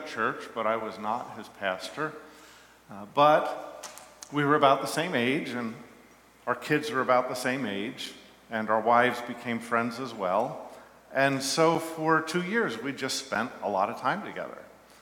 church, but I was not his pastor. But we were about the same age, and our kids were about the same age, and our wives became friends as well. And so for 2 years, we just spent a lot of time together.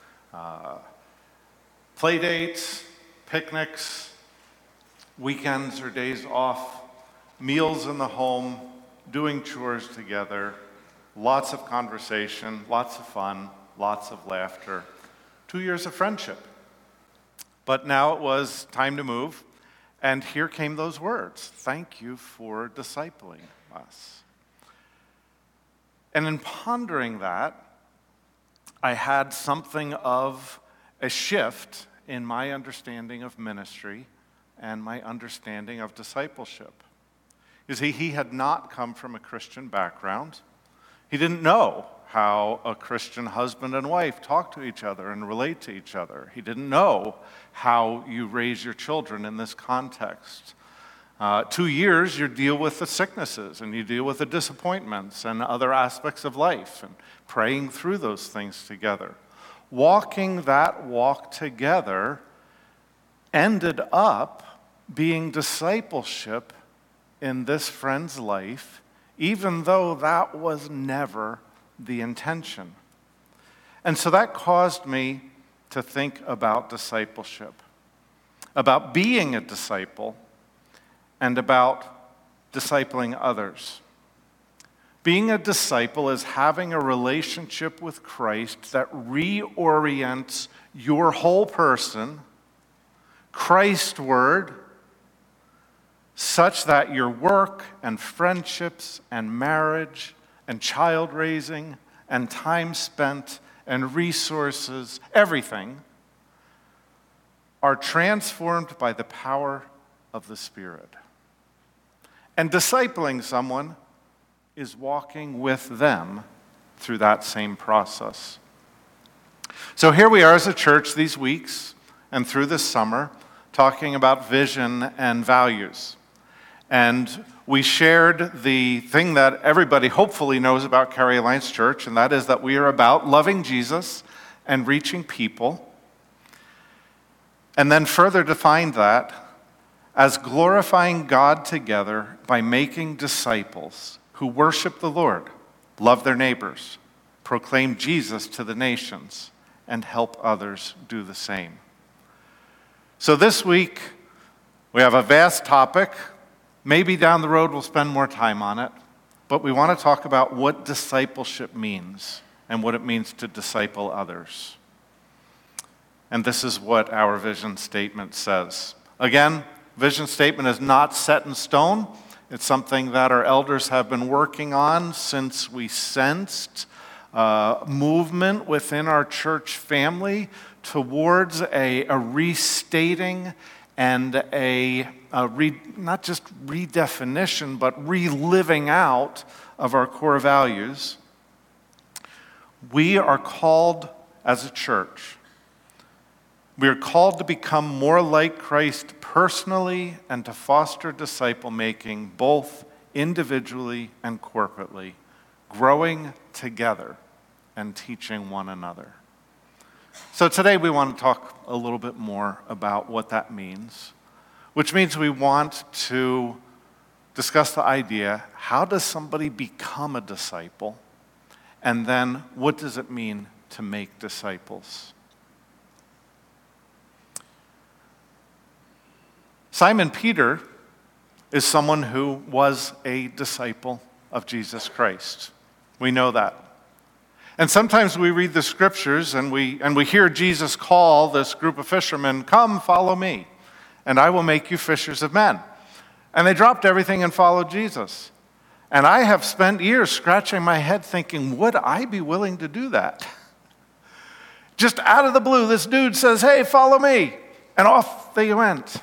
Play dates, picnics, weekends or days off, meals in the home, doing chores together, lots of conversation, lots of fun, lots of laughter. 2 years of friendship. But now it was time to move, and here came those words: thank you for discipling us. And in pondering that, I had something of a shift in my understanding of ministry and my understanding of discipleship. You see, he had not come from a Christian background. He didn't know how a Christian husband and wife talk to each other and relate to each other. He didn't know how you raise your children in this context. 2 years, you deal with the sicknesses and you deal with the disappointments and other aspects of life and praying through those things together. Walking that walk together ended up being discipleship in this friend's life, even though that was never the intention. And so that caused me to think about discipleship, about being a disciple, and about discipling others. Being a disciple is having a relationship with Christ that reorients your whole person, Christward, such that your work and friendships and marriage and child raising and time spent and resources, everything, are transformed by the power of the Spirit. And discipling someone is walking with them through that same process. So here we are as a church these weeks and through this summer talking about vision and values. And we shared the thing that everybody hopefully knows about Cary Alliance Church, and that is that we are about loving Jesus and reaching people. And then further defined that as glorifying God together by making disciples who worship the Lord, love their neighbors, proclaim Jesus to the nations, and help others do the same. So this week, we have a vast topic. Maybe down the road we'll spend more time on it, but we want to talk about what discipleship means and what it means to disciple others. And this is what our vision statement says. Again, vision statement is not set in stone. It's something that our elders have been working on since we sensed movement within our church family towards a restating and not just redefinition, but reliving out of our core values. We are called as a church. We are called to become more like Christ personally and to foster disciple making both individually and corporately, growing together and teaching one another. So today we want to talk a little bit more about what that means, which means we want to discuss the idea, how does somebody become a disciple? And then what does it mean to make disciples? Simon Peter is someone who was a disciple of Jesus Christ. We know that. And sometimes we read the scriptures and we hear Jesus call this group of fishermen, "Come, follow me, and I will make you fishers of men." And they dropped everything and followed Jesus. And I have spent years scratching my head thinking, would I be willing to do that? Just out of the blue, this dude says, "Hey, follow me," and off they went.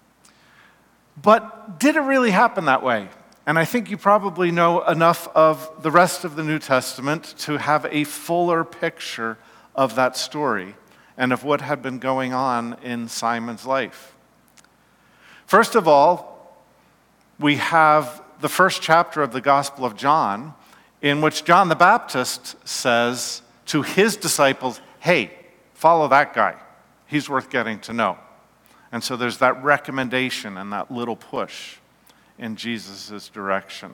But did it really happen that way? And I think you probably know enough of the rest of the New Testament to have a fuller picture of that story and of what had been going on in Simon's life. First of all, we have the first chapter of the Gospel of John, in which John the Baptist says to his disciples, "Hey, Follow that guy. He's worth getting to know. And so there's that recommendation and that little push in Jesus' direction.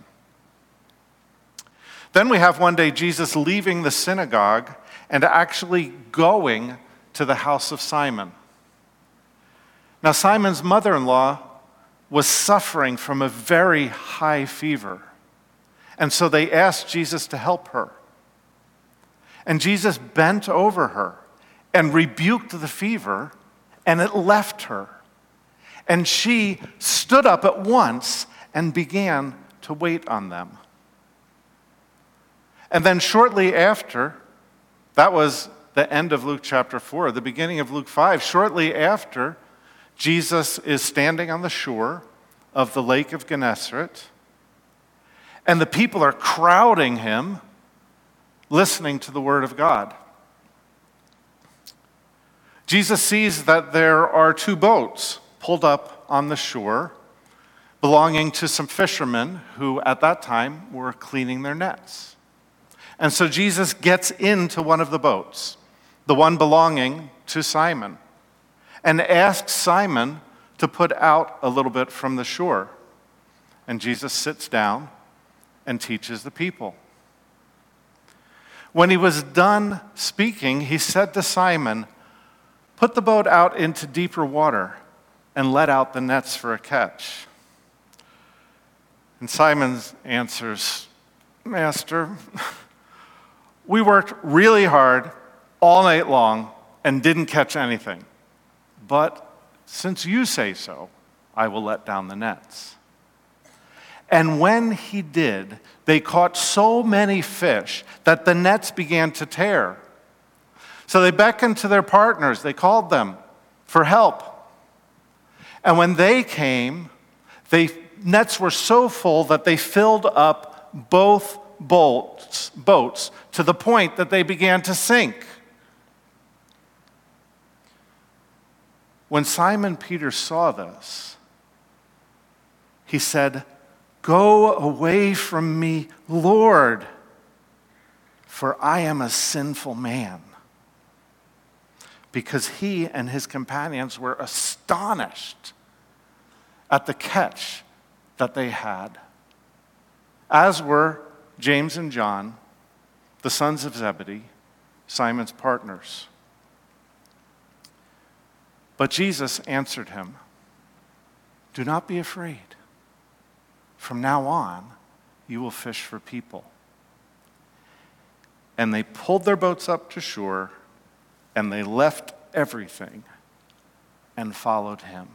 Then we have one day Jesus leaving the synagogue and actually going to the house of Simon. Now, Simon's mother-in-law was suffering from a very high fever. And so they asked Jesus to help her. And Jesus bent over her and rebuked the fever, and it left her. And she stood up at once and began to wait on them. And then shortly after, that was the end of Luke chapter 4, the beginning of Luke 5, shortly after, Jesus is standing on the shore of the Lake of Gennesaret, and the people are crowding him, listening to the word of God. Jesus sees that there are 2 boats pulled up on the shore belonging to some fishermen who at that time were cleaning their nets. And so Jesus gets into one of the boats, the one belonging to Simon, and asks Simon to put out a little bit from the shore. And Jesus sits down and teaches the people. When he was done speaking, he said to Simon, "Put the boat out into deeper water and let out the nets for a catch." And Simon answers, "Master, we worked really hard all night long and didn't catch anything. But since you say so, I will let down the nets." And when he did, they caught so many fish that the nets began to tear. So they beckoned to their partners. They called them for help. And when they came, nets were so full that they filled up both boats to the point that they began to sink. When Simon Peter saw this, he said, "Go away from me, Lord, for I am a sinful man." Because he and his companions were astonished at the catch that they had, as were James and John, the sons of Zebedee, Simon's partners. But Jesus answered him, "Do not be afraid. From now on, you will fish for people." And they pulled their boats up to shore, and they left everything and followed him.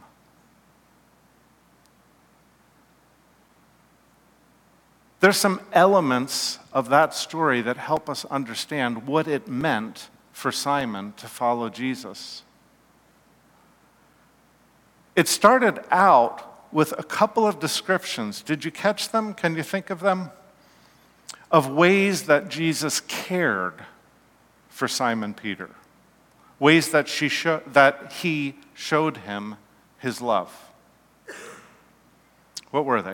There's some elements of that story that help us understand what it meant for Simon to follow Jesus. It started out with a couple of descriptions. Did you catch them? Can you think of them? Of ways that Jesus cared for Simon Peter. Ways that he showed him his love. What were they?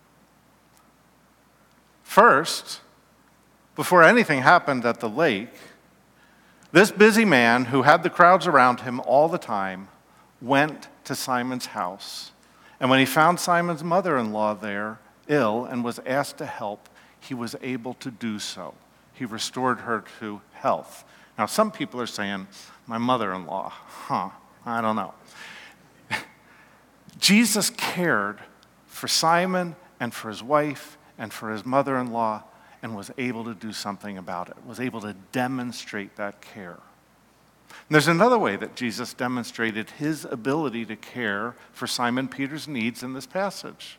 First, before anything happened at the lake, this busy man who had the crowds around him all the time went to Simon's house. And when he found Simon's mother-in-law there, ill, and was asked to help, he was able to do so. He restored her to health. Now, some people are saying, my mother-in-law, I don't know. Jesus cared for Simon and for his wife and for his mother-in-law and was able to do something about it, was able to demonstrate that care. And there's another way that Jesus demonstrated his ability to care for Simon Peter's needs in this passage.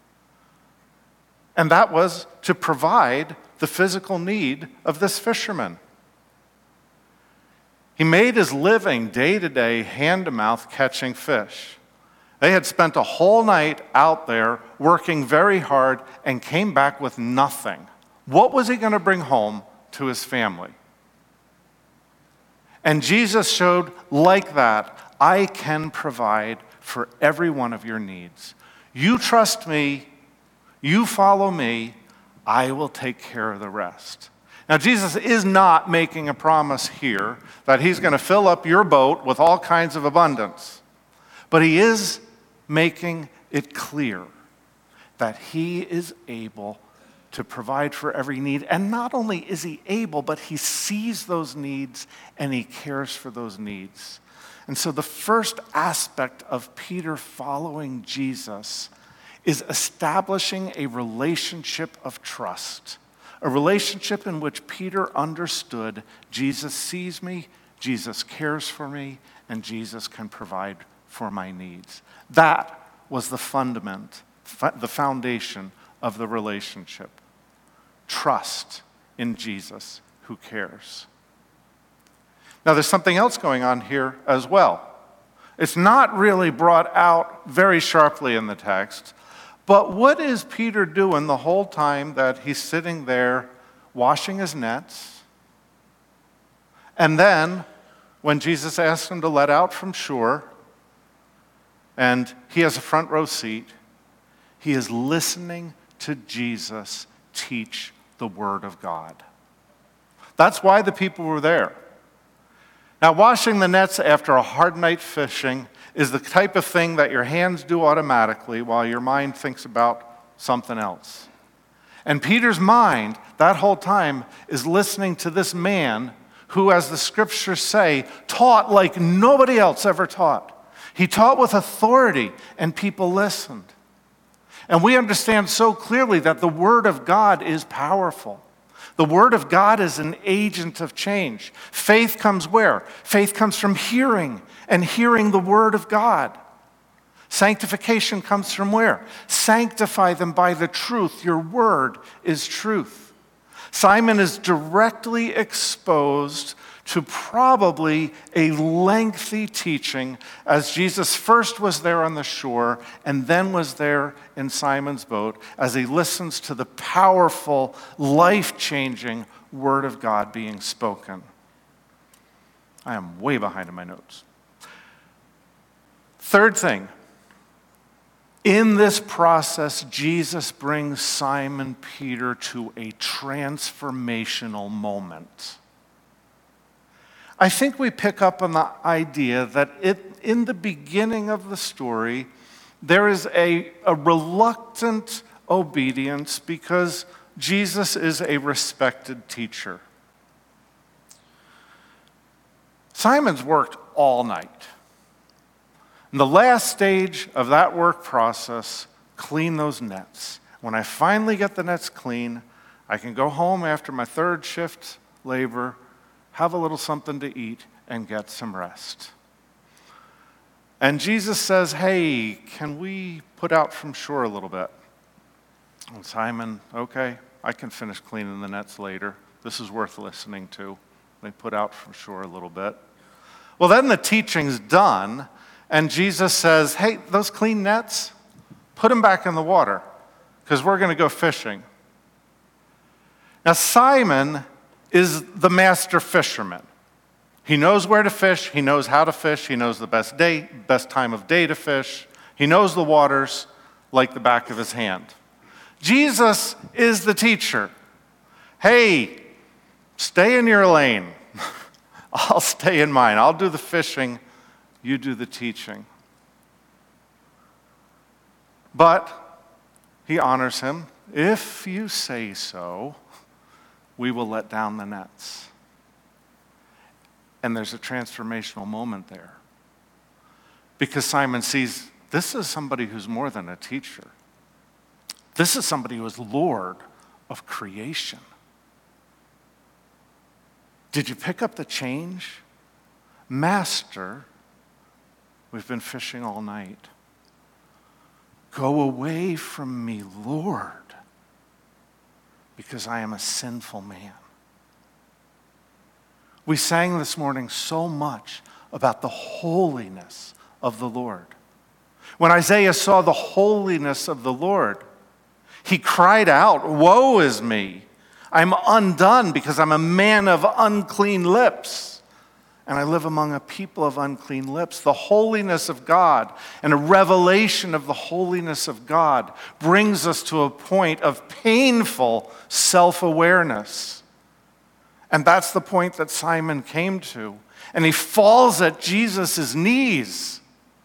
And that was to provide the physical need of this fisherman. He made his living day to day, hand to mouth, catching fish. They had spent a whole night out there working very hard and came back with nothing. What was he going to bring home to his family? And Jesus showed, like that, I can provide for every one of your needs. You trust me, you follow me, I will take care of the rest. Now, Jesus is not making a promise here that he's going to fill up your boat with all kinds of abundance, but he is making it clear that he is able to provide for every need. And not only is he able, but he sees those needs and he cares for those needs. And so the first aspect of Peter following Jesus is establishing a relationship of trust, a relationship in which Peter understood Jesus sees me, Jesus cares for me, and Jesus can provide for my needs. That was the fundament, the foundation of the relationship. Trust in Jesus who cares. Now, there's something else going on here as well. It's not really brought out very sharply in the text, but what is Peter doing the whole time that he's sitting there washing his nets? And then, when Jesus asks him to let out from shore, and he has a front row seat, he is listening to Jesus teach the Word of God. That's why the people were there. Now, washing the nets after a hard night fishing is the type of thing that your hands do automatically while your mind thinks about something else. And Peter's mind, that whole time, is listening to this man who, as the scriptures say, taught like nobody else ever taught. He taught with authority, and people listened. And we understand so clearly that the Word of God is powerful. The Word of God is an agent of change. Faith comes where? Faith comes from hearing, and hearing the Word of God. Sanctification comes from where? Sanctify them by the truth. Your Word is truth. Simon is directly exposed to probably a lengthy teaching as Jesus first was there on the shore and then was there in Simon's boat as he listens to the powerful, life-changing Word of God being spoken. I am way behind in my notes. Third thing, in this process, Jesus brings Simon Peter to a transformational moment. I think we pick up on the idea that in the beginning of the story, there is a reluctant obedience because Jesus is a respected teacher. Simon's worked all night. In the last stage of that work process, clean those nets. When I finally get the nets clean, I can go home after my third shift labor, have a little something to eat, and get some rest. And Jesus says, hey, can we put out from shore a little bit? And Simon, okay, I can finish cleaning the nets later. This is worth listening to. They put out from shore a little bit. Well, then the teaching's done, and Jesus says, hey, those clean nets, put them back in the water, because we're going to go fishing. Now, Simon is the master fisherman. He knows where to fish, he knows how to fish, he knows the best time of day to fish, he knows the waters like the back of his hand. Jesus is the teacher. Hey, stay in your lane. I'll stay in mine. I'll do the fishing, you do the teaching. But he honors him. If you say so, we will let down the nets. And there's a transformational moment there. Because Simon sees, this is somebody who's more than a teacher. This is somebody who is Lord of creation. Did you pick up the change? Master, we've been fishing all night. Go away from me, Lord, because I am a sinful man. We sang this morning so much about the holiness of the Lord. When Isaiah saw the holiness of the Lord, he cried out, woe is me. I'm undone because I'm a man of unclean lips, and I live among a people of unclean lips. The holiness of God and a revelation of the holiness of God brings us to a point of painful self-awareness. And that's the point that Simon came to. And he falls at Jesus' knees.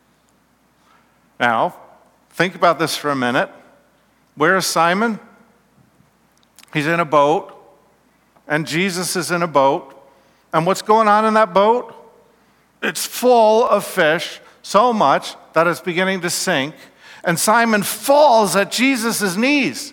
Now, think about this for a minute. Where is Simon? He's in a boat, and Jesus is in a boat. And what's going on in that boat? It's full of fish, so much that it's beginning to sink. And Simon falls at Jesus' knees.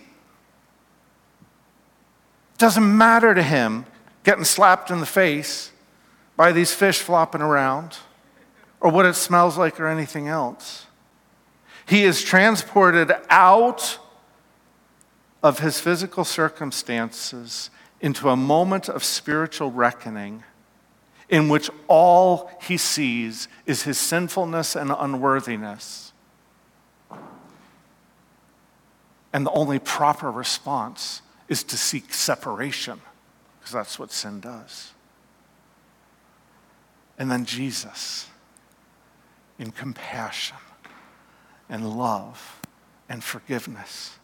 It doesn't matter to him getting slapped in the face by these fish flopping around, or what it smells like, or anything else. He is transported out of his physical circumstances into a moment of spiritual reckoning in which all he sees is his sinfulness and unworthiness. And the only proper response is to seek separation, because that's what sin does. And then Jesus, in compassion and love and forgiveness,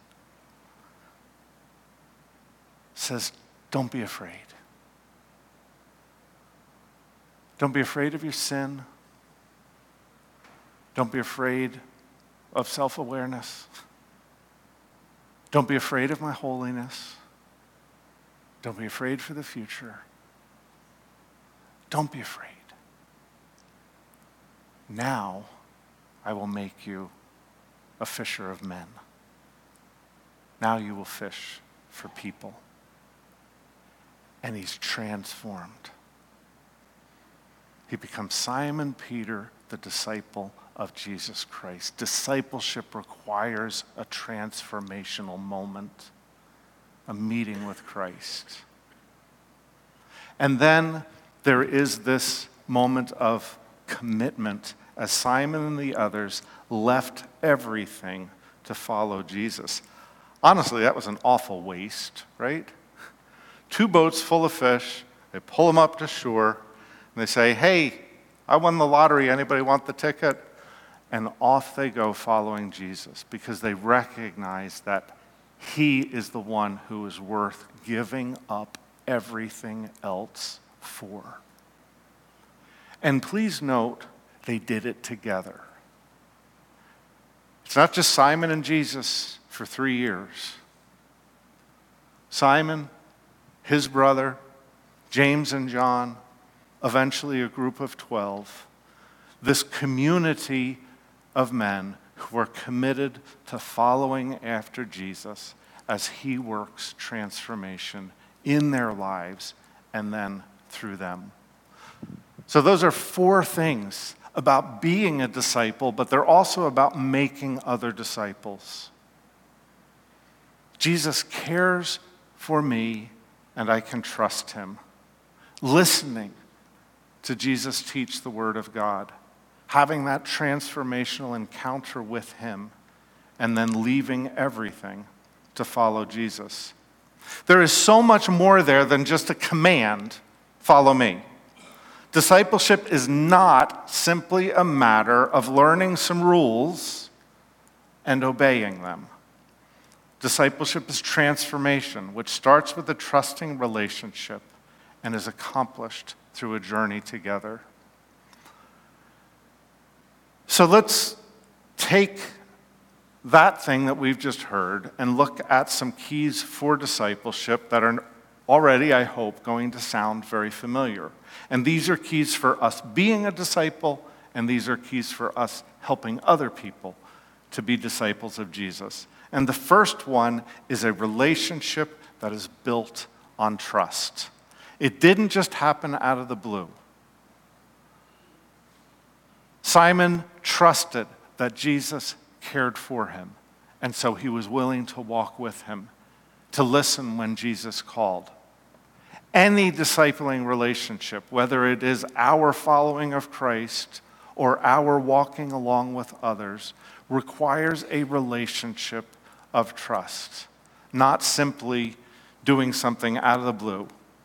says, don't be afraid. Don't be afraid of your sin. Don't be afraid of self-awareness. Don't be afraid of my holiness. Don't be afraid for the future. Don't be afraid. Now I will make you a fisher of men. Now you will fish for people. And he's transformed. He becomes Simon Peter, the disciple of Jesus Christ. Discipleship requires a transformational moment, a meeting with Christ. And then there is this moment of commitment as Simon and the others left everything to follow Jesus. Honestly, that was an awful waste, right? 2 boats full of fish, they pull them up to shore, and they say, hey, I won the lottery, anybody want the ticket? And off they go following Jesus because they recognize that he is the one who is worth giving up everything else for. And please note, they did it together. It's not just Simon and Jesus for 3 years. Simon, his brother, James and John, eventually a group of 12. This community of men who are committed to following after Jesus as he works transformation in their lives and then through them. So those are 4 things about being a disciple, but they're also about making other disciples. Jesus cares for me, and I can trust him. Listening to Jesus teach the Word of God, having that transformational encounter with him, and then leaving everything to follow Jesus. There is so much more there than just a command, follow me. Discipleship is not simply a matter of learning some rules and obeying them. Discipleship is transformation, which starts with a trusting relationship and is accomplished through a journey together. So let's take that thing that we've just heard and look at some keys for discipleship that are already, I hope, going to sound very familiar. And these are keys for us being a disciple, and these are keys for us helping other people to be disciples of Jesus. And the first one is a relationship that is built on trust. It didn't just happen out of the blue. Simon trusted that Jesus cared for him, and so he was willing to walk with him, to listen when Jesus called. Any discipling relationship, whether it is our following of Christ or our walking along with others, requires a relationship of trust, not simply doing something out of the blue.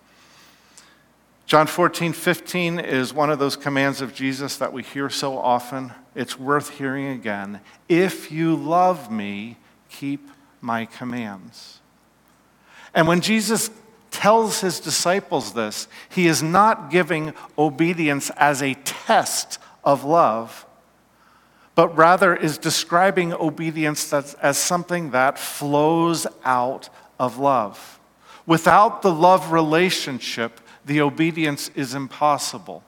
John 14:15 is one of those commands of Jesus that we hear so often. It's worth hearing again. If you love me, keep my commands. And when Jesus tells his disciples this, he is not giving obedience as a test of love, but rather is describing obedience as something that flows out of love. Without the love relationship, the obedience is impossible.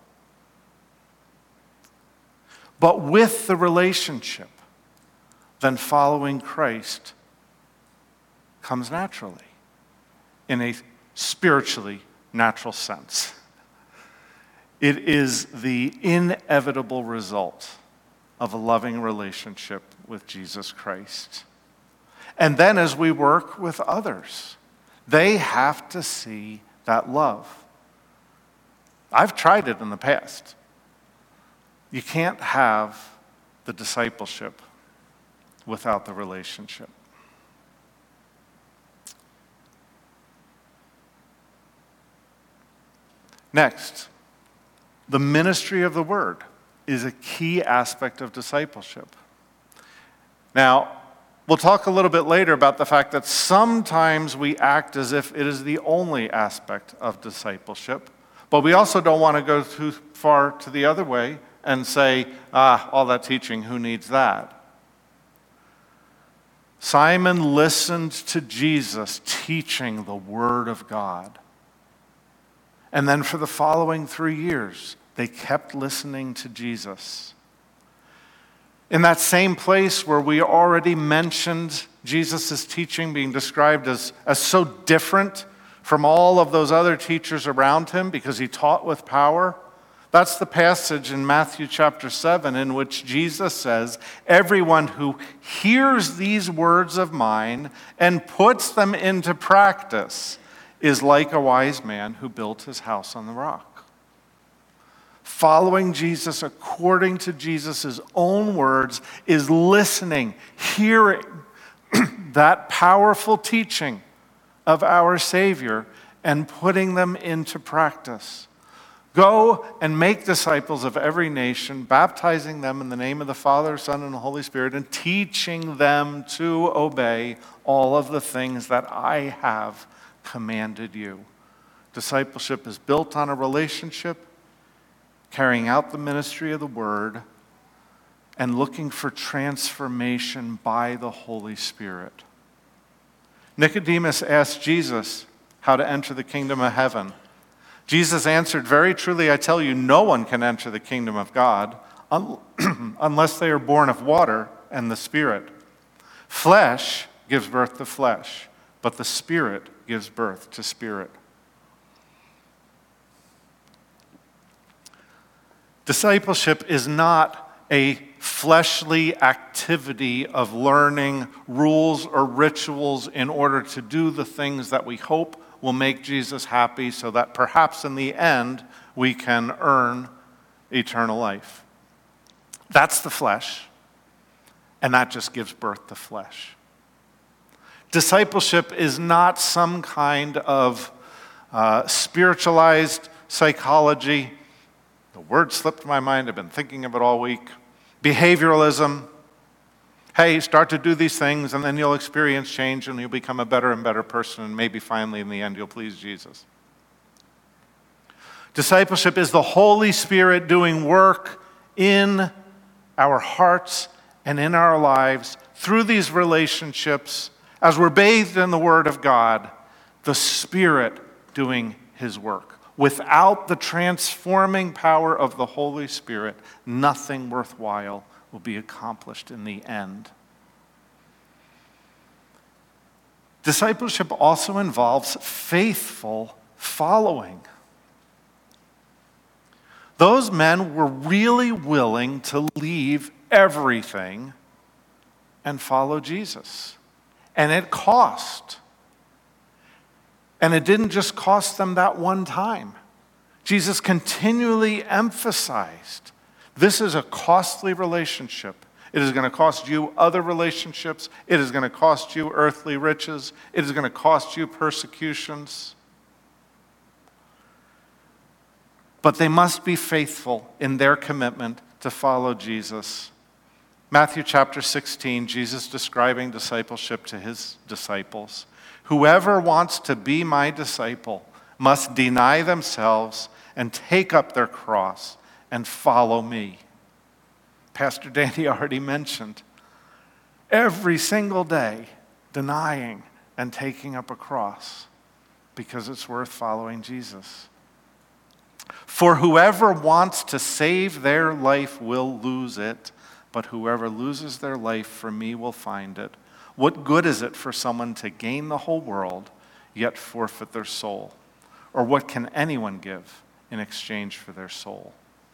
But with the relationship, then following Christ comes naturally, in a spiritually natural sense. It is the inevitable result of a loving relationship with Jesus Christ. And then as we work with others, they have to see that love. I've tried it in the past. You can't have the discipleship without the relationship. Next, the ministry of the word is a key aspect of discipleship. Now, we'll talk a little bit later about the fact that sometimes we act as if it is the only aspect of discipleship, but we also don't want to go too far to the other way and say, all that teaching, who needs that? Simon listened to Jesus teaching the Word of God. And then for the following 3 years, they kept listening to Jesus. In that same place where we already mentioned Jesus' teaching being described as so different from all of those other teachers around him because he taught with power, that's the passage in Matthew chapter 7 in which Jesus says, "Everyone who hears these words of mine and puts them into practice is like a wise man who built his house on the rock." Following Jesus according to Jesus' own words is listening, hearing that powerful teaching of our Savior and putting them into practice. Go and make disciples of every nation, baptizing them in the name of the Father, Son, and the Holy Spirit, and teaching them to obey all of the things that I have commanded you. Discipleship is built on a relationship, carrying out the ministry of the Word, and looking for transformation by the Holy Spirit. Nicodemus asked Jesus how to enter the kingdom of heaven. Jesus answered, "Very truly I tell you, no one can enter the kingdom of God unless they are born of water and the Spirit. Flesh gives birth to flesh, but the Spirit gives birth to spirit." Discipleship is not a fleshly activity of learning rules or rituals in order to do the things that we hope will make Jesus happy so that perhaps in the end we can earn eternal life. That's the flesh, and that just gives birth to flesh. Discipleship is not some kind of spiritualized psychology. The word slipped my mind. I've been thinking of it all week. Behavioralism. Hey, start to do these things, and then you'll experience change, and you'll become a better and better person, and maybe finally in the end you'll please Jesus. Discipleship is the Holy Spirit doing work in our hearts and in our lives through these relationships. As we're bathed in the Word of God, the Spirit doing His work. Without the transforming power of the Holy Spirit, nothing worthwhile will be accomplished in the end. Discipleship also involves faithful following. Those men were really willing to leave everything and follow Jesus. And it cost. And it didn't just cost them that one time. Jesus continually emphasized, this is a costly relationship. It is going to cost you other relationships. It is going to cost you earthly riches. It is going to cost you persecutions. But they must be faithful in their commitment to follow Jesus. Matthew chapter 16, Jesus describing discipleship to his disciples. Whoever wants to be my disciple must deny themselves and take up their cross and follow me. Pastor Danny already mentioned every single day denying and taking up a cross because it's worth following Jesus. For whoever wants to save their life will lose it, but whoever loses their life for me will find it. What good is it for someone to gain the whole world, yet forfeit their soul? Or what can anyone give in exchange for their soul?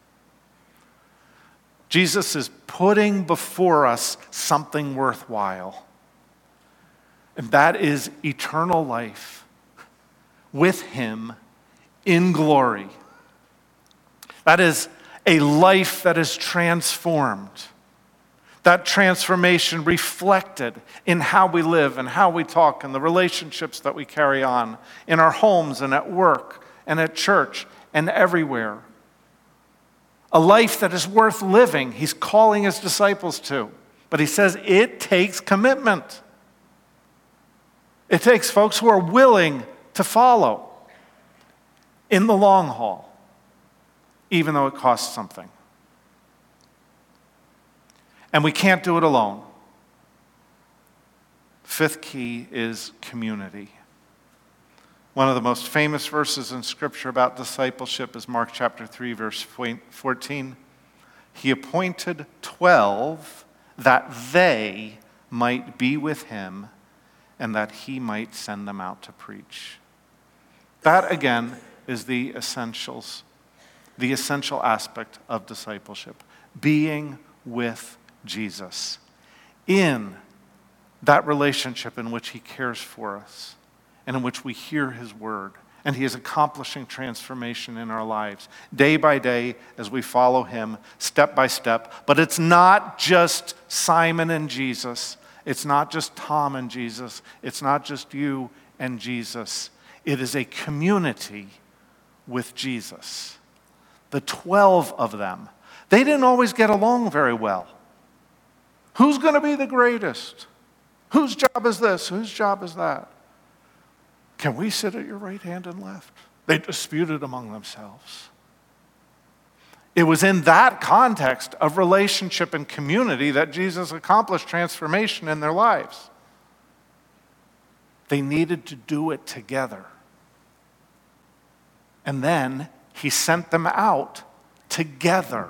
Jesus is putting before us something worthwhile, and that is eternal life with him in glory. That is a life that is transformed. That transformation reflected in how we live and how we talk and the relationships that we carry on in our homes and at work and at church and everywhere. A life that is worth living, he's calling his disciples to. But he says it takes commitment. It takes folks who are willing to follow in the long haul, even though it costs something. And we can't do it alone. Fifth key is community. One of the most famous verses in Scripture about discipleship is Mark chapter 3, verse 14. He appointed 12 that they might be with him and that he might send them out to preach. That, again, is the essential aspect of discipleship. Being with Jesus in that relationship in which he cares for us and in which we hear his word, and he is accomplishing transformation in our lives day by day as we follow him step by step. But it's not just Simon and Jesus. It's not just Tom and Jesus. It's not just you and Jesus. It is a community with Jesus. The 12 of them, they didn't always get along very well. Who's going to be the greatest? Whose job is this? Whose job is that? Can we sit at your right hand and left? They disputed among themselves. It was in that context of relationship and community that Jesus accomplished transformation in their lives. They needed to do it together. And then he sent them out together.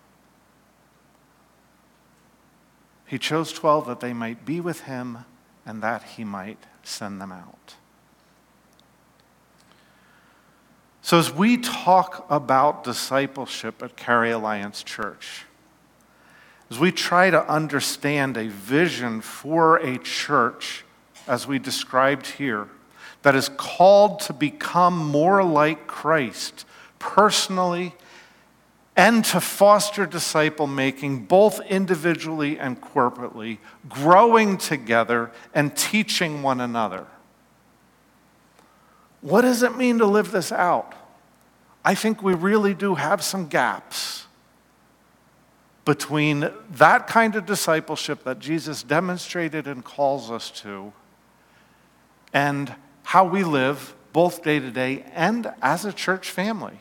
He chose 12 that they might be with him and that he might send them out. So as we talk about discipleship at Cary Alliance Church, as we try to understand a vision for a church, as we described here, that is called to become more like Christ personally and to foster disciple making both individually and corporately, growing together and teaching one another. What does it mean to live this out? I think we really do have some gaps between that kind of discipleship that Jesus demonstrated and calls us to and how we live both day to day and as a church family.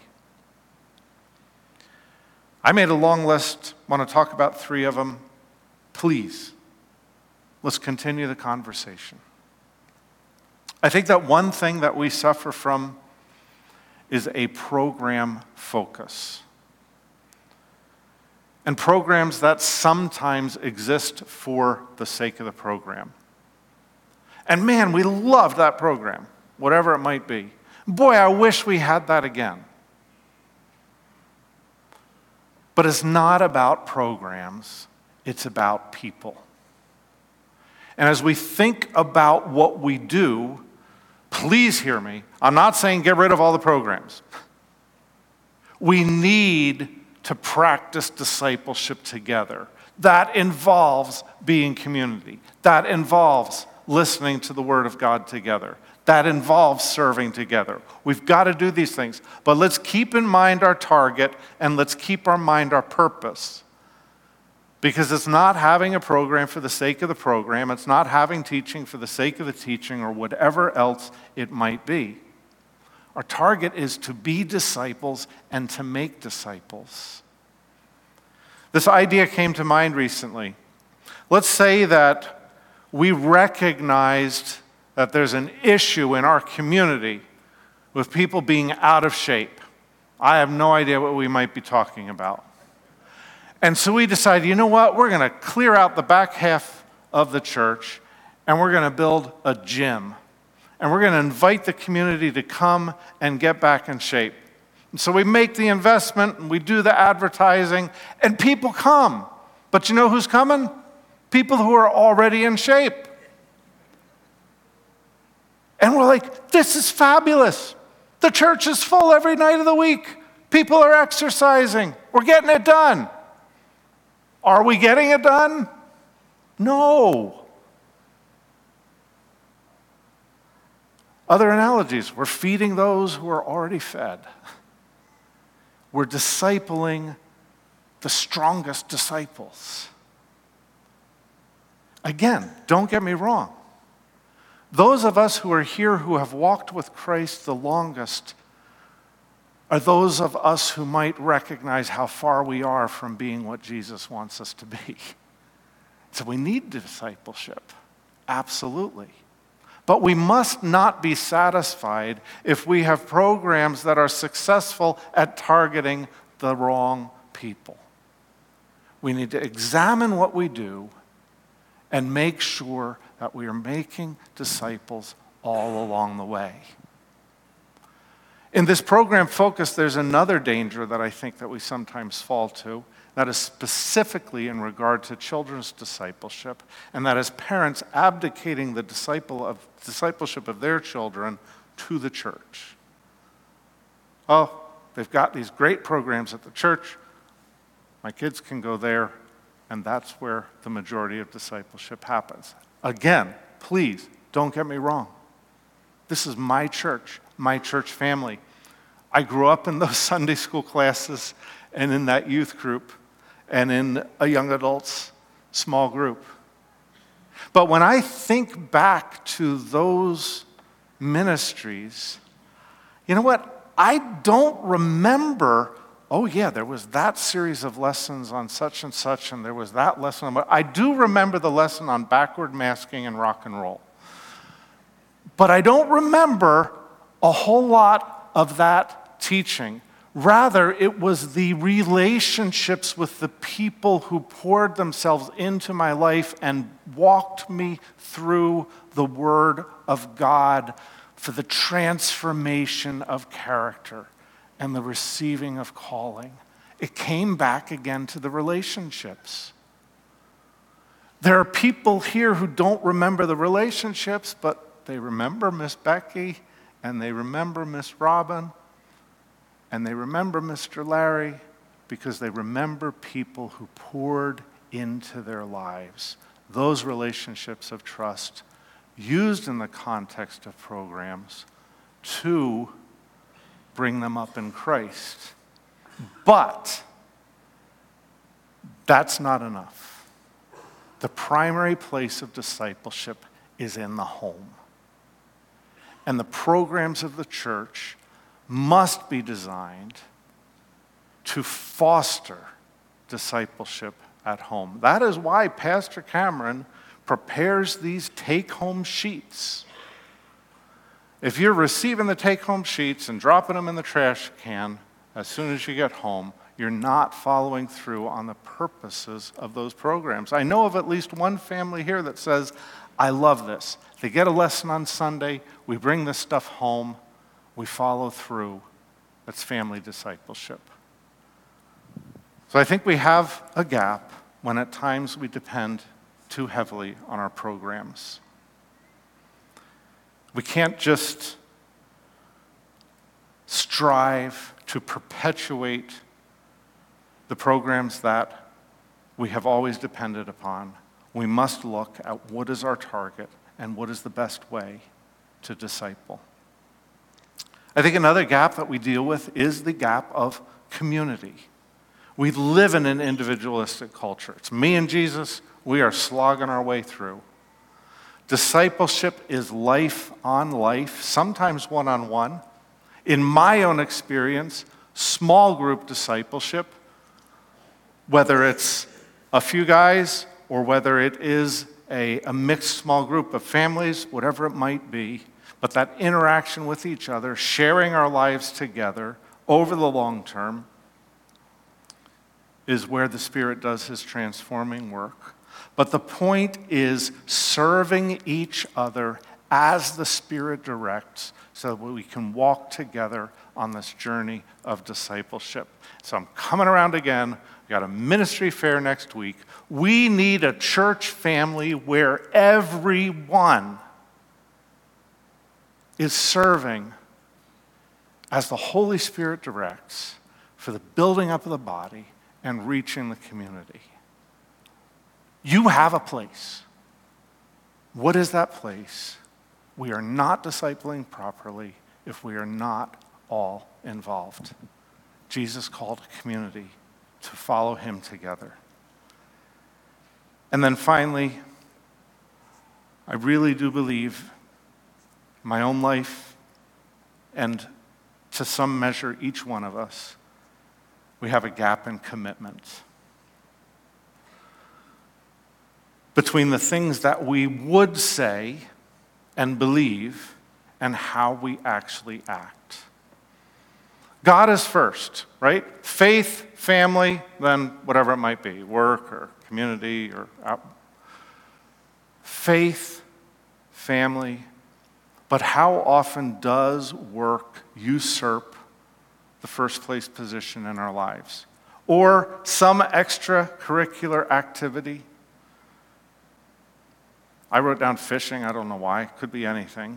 I made a long list, want to talk about 3 of them. Please, let's continue the conversation. I think that one thing that we suffer from is a program focus. And programs that sometimes exist for the sake of the program. And man, we love that program, whatever it might be. Boy, I wish we had that again. But it's not about programs, it's about people. And as we think about what we do, please hear me. I'm not saying get rid of all the programs. We need to practice discipleship together. That involves being community. That involves listening to the Word of God together. That involves serving together. We've got to do these things. But let's keep in mind our target and let's keep in mind our purpose. Because it's not having a program for the sake of the program. It's not having teaching for the sake of the teaching or whatever else it might be. Our target is to be disciples and to make disciples. This idea came to mind recently. Let's say that we recognized that there's an issue in our community with people being out of shape. I have no idea what we might be talking about. And so we decided, you know what, we're going to clear out the back half of the church and we're going to build a gym. And we're going to invite the community to come and get back in shape. And so we make the investment and we do the advertising and people come. But you know who's coming? People who are already in shape. And we're like, this is fabulous. The church is full every night of the week. People are exercising. We're getting it done. Are we getting it done? No. Other analogies, we're feeding those who are already fed. We're discipling the strongest disciples. Again, don't get me wrong. Those of us who are here who have walked with Christ the longest are those of us who might recognize how far we are from being what Jesus wants us to be. So we need discipleship, absolutely. But we must not be satisfied if we have programs that are successful at targeting the wrong people. We need to examine what we do and make sure that we are making disciples all along the way. In this program focus, there's another danger that I think that we sometimes fall to, that is specifically in regard to children's discipleship, and that is parents abdicating the discipleship of their children to the church. Oh, they've got these great programs at the church. My kids can go there, and that's where the majority of discipleship happens. Again, please, don't get me wrong. This is my church family. I grew up in those Sunday school classes and in that youth group and in a young adults small group. But when I think back to those ministries, you know what? I don't remember, oh yeah, there was that series of lessons on such and such, and there was that lesson. I do remember the lesson on backward masking and rock and roll. But I don't remember a whole lot of that teaching. Rather, it was the relationships with the people who poured themselves into my life and walked me through the Word of God for the transformation of character and the receiving of calling. It came back again to the relationships. There are people here who don't remember the relationships, but they remember Miss Becky, and they remember Miss Robin, and they remember Mr. Larry, because they remember people who poured into their lives. Those relationships of trust used in the context of programs to bring them up in Christ. But that's not enough. The primary place of discipleship is in the home. And the programs of the church must be designed to foster discipleship at home. That is why Pastor Cameron prepares these take-home sheets. If you're receiving the take-home sheets and dropping them in the trash can as soon as you get home, you're not following through on the purposes of those programs. I know of at least one family here that says, I love this. They get a lesson on Sunday, we bring this stuff home, we follow through. That's family discipleship. So I think we have a gap when at times we depend too heavily on our programs. We can't just strive to perpetuate the programs that we have always depended upon. We must look at what is our target and what is the best way to disciple. I think another gap that we deal with is the gap of community. We live in an individualistic culture. It's me and Jesus. We are slogging our way through. Discipleship is life on life, sometimes one-on-one. In my own experience, small group discipleship, whether it's a few guys or whether it is a mixed small group of families, whatever it might be, but that interaction with each other, sharing our lives together over the long term, is where the Spirit does his transforming work. But the point is serving each other as the Spirit directs so that we can walk together on this journey of discipleship. So I'm coming around again. We've got a ministry fair next week. We need a church family where everyone is serving as the Holy Spirit directs for the building up of the body and reaching the community. You have a place. What is that place? We are not discipling properly if we are not all involved. Jesus called a community to follow him together. And then finally, I really do believe my own life, and to some measure each one of us, we have a gap in commitment between the things that we would say and believe and how we actually act. God is first, right? Faith, family, then whatever it might be, work or community or faith, family. But how often does work usurp the first place position in our lives? Or some extracurricular activity? I wrote down fishing, I don't know why, could be anything.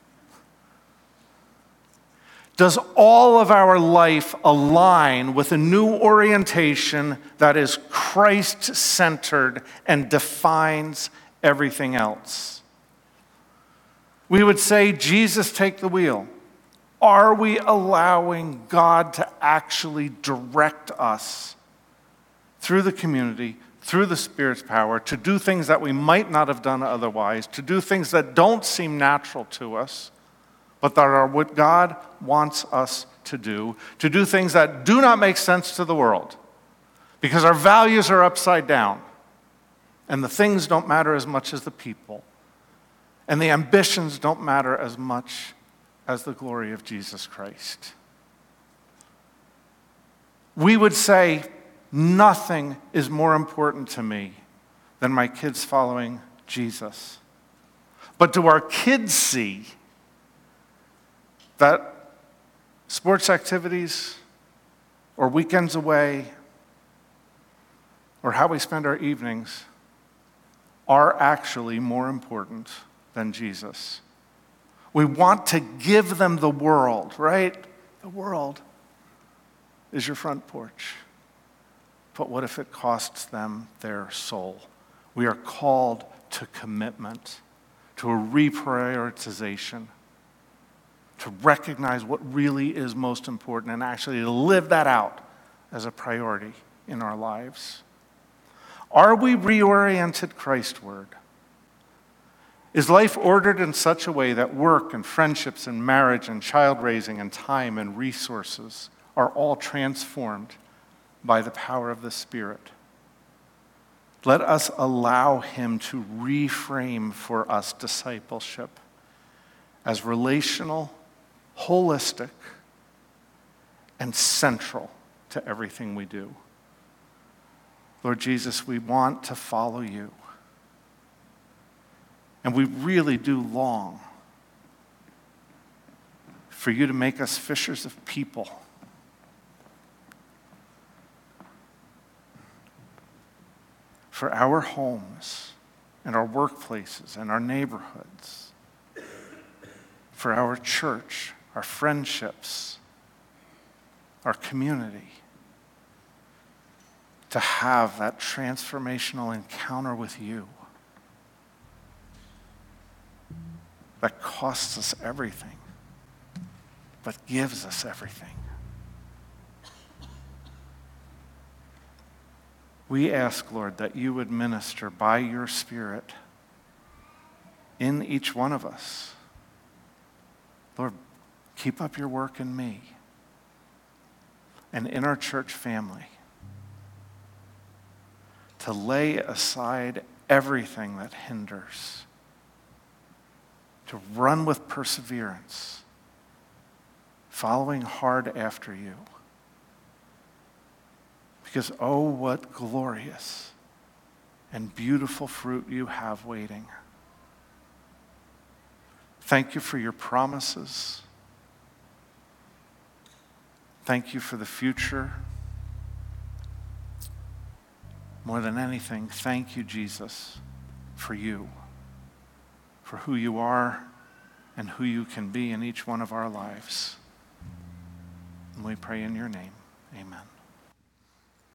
Does all of our life align with a new orientation that is Christ-centered and defines everything else? We would say, Jesus, take the wheel. Are we allowing God to actually direct us through the community, through the Spirit's power, to do things that we might not have done otherwise, to do things that don't seem natural to us, but that are what God wants us to do things that do not make sense to the world, because our values are upside down, and the things don't matter as much as the people, and the ambitions don't matter as much as the glory of Jesus Christ. We would say, nothing is more important to me than my kids following Jesus. But do our kids see that sports activities or weekends away or how we spend our evenings are actually more important than Jesus? We want to give them the world, right? The world is your front porch. But what if it costs them their soul? We are called to commitment, to a reprioritization, to recognize what really is most important and actually to live that out as a priority in our lives. Are we reoriented Christward? Is life ordered in such a way that work and friendships and marriage and child raising and time and resources are all transformed by the power of the Spirit? Let us allow him to reframe for us discipleship as relational, holistic, and central to everything we do. Lord Jesus, we want to follow you. And we really do long for you to make us fishers of people. For our homes and our workplaces and our neighborhoods. For our church, our friendships, our community. To have that transformational encounter with you. That costs us everything, but gives us everything. We ask, Lord, that you would minister by your Spirit in each one of us. Lord, keep up your work in me and in our church family to lay aside everything that hinders, to run with perseverance, following hard after you. Because, oh, what glorious and beautiful fruit you have waiting. Thank you for your promises. Thank you for the future. More than anything, thank you, Jesus, for you, for who you are and who you can be in each one of our lives. And we pray in your name. Amen.